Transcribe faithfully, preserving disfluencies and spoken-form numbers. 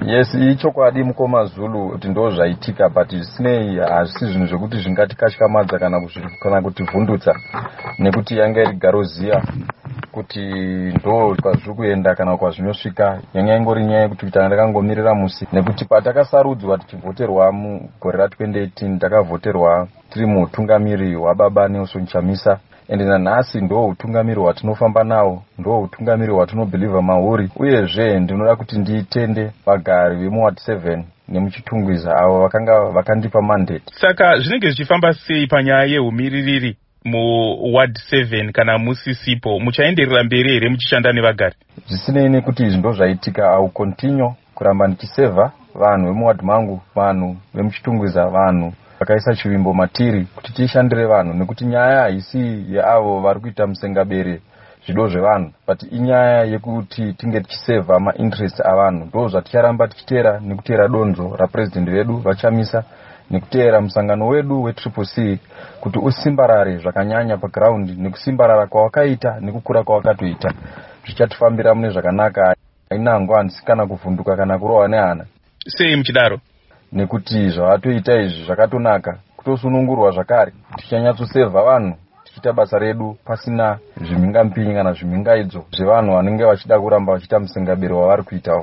Yes, ichokwadi mukoma Zulu kuti ndo zvaitika, but zvisinei hazvisi zvinhu zvekuti zvingatikatyamadza kana kana kutivhundutsa, nekuti yanga iri garoziya kuti ndo kwazviri kuenda kana kwazvinosvika. Yanga ingori nyaya yekuti ndakangomirira musi, nekuti patakasarudzwa tichivhoterwa mugore ra twenty eighteen takavhoterwa tiri mutungamiri wababa Nelson Chamisa, ende nanhasi ndo utungamiri hwatinofamba nawo, ndo utungamiri hwatinobhilivha mauri. Uyezve ndinoda kuti ndiitende vagari vemuward seven nemuchitungwiza avo vakanga vakandipa mandate. Saka zvinenge zvichifamba sei panyaya yeumiririri muward seven kana musisipo? Muchaenderera mberi here muchishanda nevagari? Zvisinei nekuti izvi ndo zvaitika, au continue kuramba ndichisevha vanhu vemuward mangu, vanhu vemuchitungwiza, vanhu vakaisa chivimbo matiri kuti tishandire vanhu, nekuti nyaya haisi yeavo vari kuita musengabere zvido zvevanhu, but inyaya yekuti tinge tichisevha mainterest avanhu. Ndo zvaticharamba tichiteera, nekuteera donzo rapresident vedu vaChamisa, nekuteera musangano wedu wetriple C kuti usimbarare zvakanyanya paground, nekusimbarara kwawakaita nekukura kwawakatoita zvichatifambira mune zvakanaka. Ainango handisi kana kuvhunduka kana kurohwa nehana. Sei muchidaro? Nekuti zvavatoita izvi zvakatonaka, kutosunungurwa zvakare, tichanyatsosevha vanhu tichiita basa redu pasina zvimhingampinyi kana zvimhingaidzo zvevanhu vanenge vachida kuramba vachiita musengabero wavari kuitawo.